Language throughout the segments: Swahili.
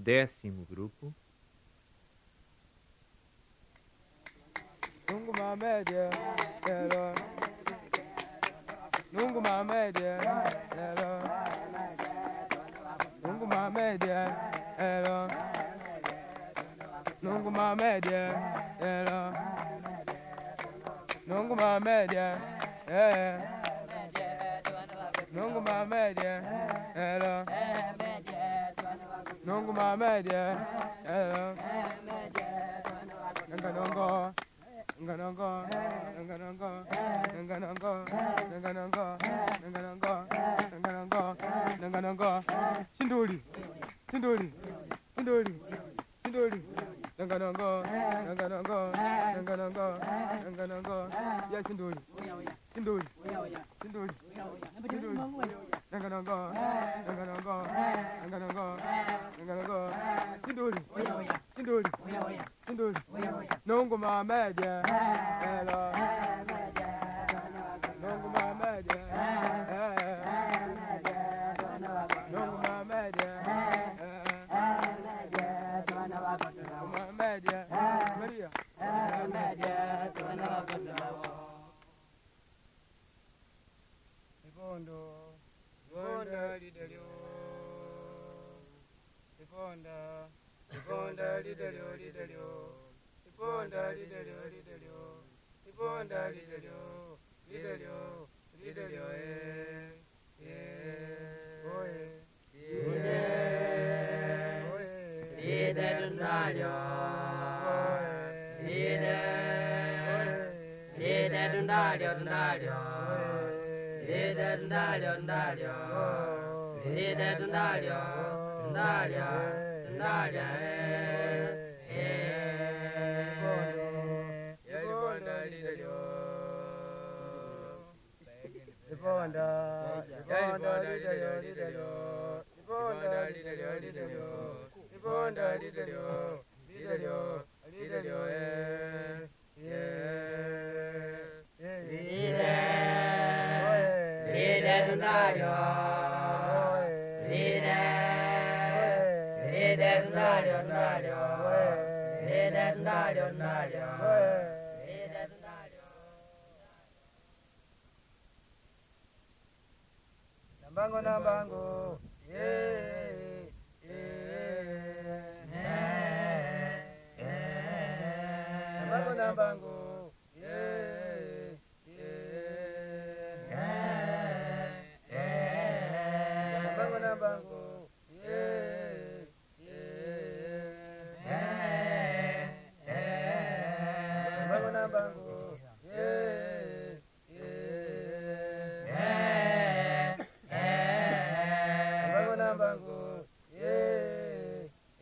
10º grupo. Nungu mamedia, hello. Nungu mamedia, hello. Nungu mamedia, hello. Nungu mamedia, hello. Nungu mamedia, hello. Nungu mamedia, hello. Nungu mamedia, hello. Nungu Nganongo, Nganongo, Nganongo, Nganongo, Nganongo, Nganongo, Nganongo, Sinduli, Sinduli, Sinduli, Sinduli, Nganongo, Nganongo, Nganongo, Nganongo, ya Sinduli, Sinduli, Sinduli, Sinduli, Nganongo, Nganongo, Nganongo, Nganongo, Sinduli, Sinduli, Sinduli, Nungu mamedia, hello. Nungu mamedia, Nungu mamedia, mamedia, Maria, Ipondo, Iponda lidelio, Iponda, Iponda lidelio, lidelio. Iponda lidelio, lidelio, Iponda lidelio, lidelio, lidelio, oye, Lidedundadio, Lidedundadio, Dundadio, Lidedundadio, Dundadio, Lidedundadio, Dundadio, Dundadio, Iponda, Iponda lidelio, lidelio, Iponda lidelio, lidelio, Iponda lidelio, lidelio, lidelio, Lidedundadio, Lidedundadio, Dundadio, Lidedundadio, Dundadio, Lidedundadio. Nambango, nambango, nambango, nambango, nambango, nambango, nambango, nambango,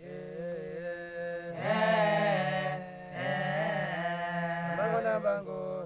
Bango,